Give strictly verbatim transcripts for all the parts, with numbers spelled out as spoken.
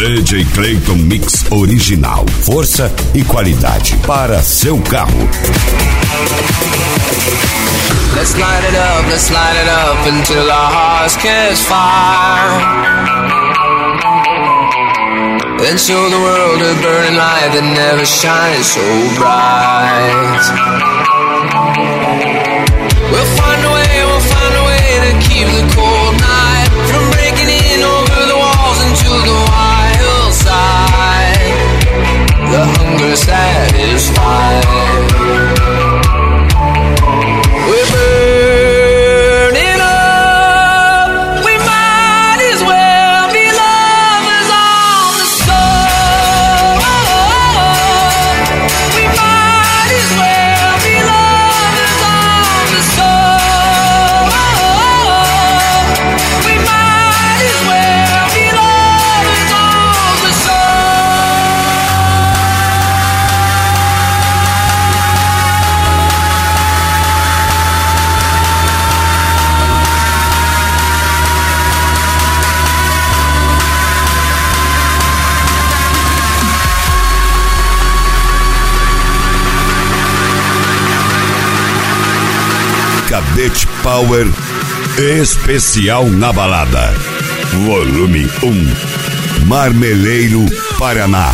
D J Clayton Mix original. Força e qualidade para seu carro. Let's light it up, let's light it up until our hearts catch fire. And show the world a burning light that never shines so bright. We'll find a way, we'll find a way to keep the cold night from breaking in over the walls into the wild side. The hunger satisfied. We're burning up. We might as well be lovers on the soul. We might as well be lovers on the soul. We might as well be lovers on the Cadete Power especial na balada. Volume um. Marmeleiro, Paraná.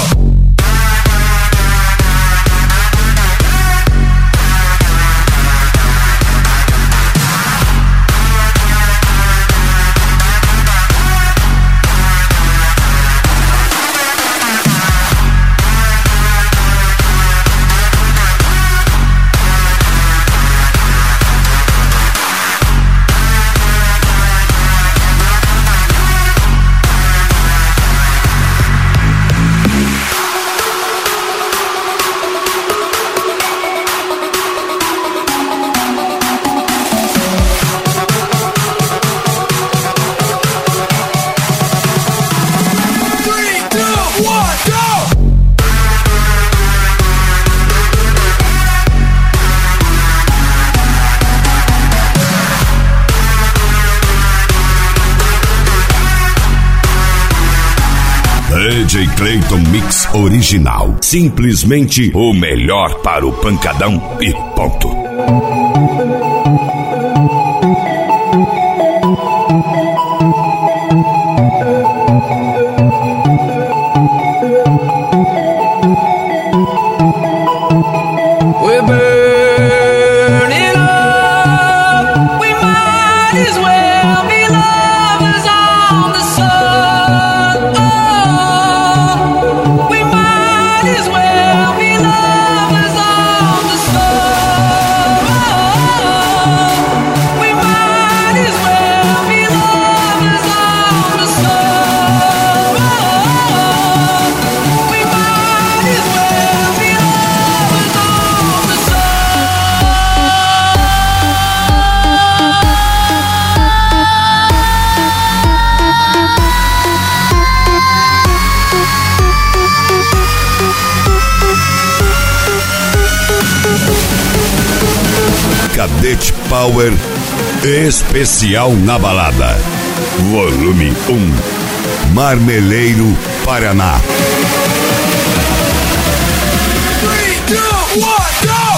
D J Clayton Mix original. Simplesmente o melhor para o pancadão e ponto. We're burning up. We might as well be lovers on the sun. Oh, we might as well be lovers on the sun. Oh, we might as well be lovers on the sun. Oh, we might as well be lovers on the sun. Cadete Power especial na balada. Volume um. Marmeleiro, Paraná. Three, two, one, go!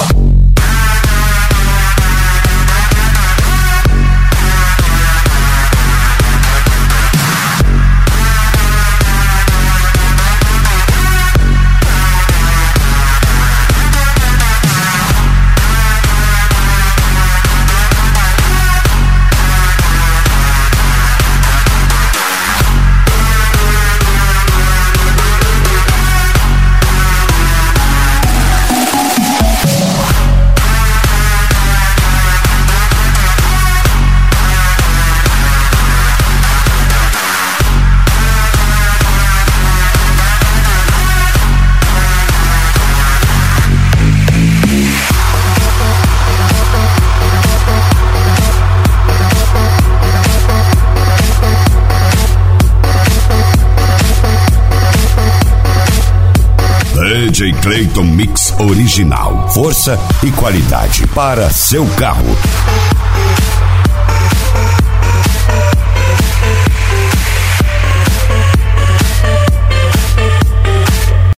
D J Clayton Mix original. Força e qualidade para seu carro.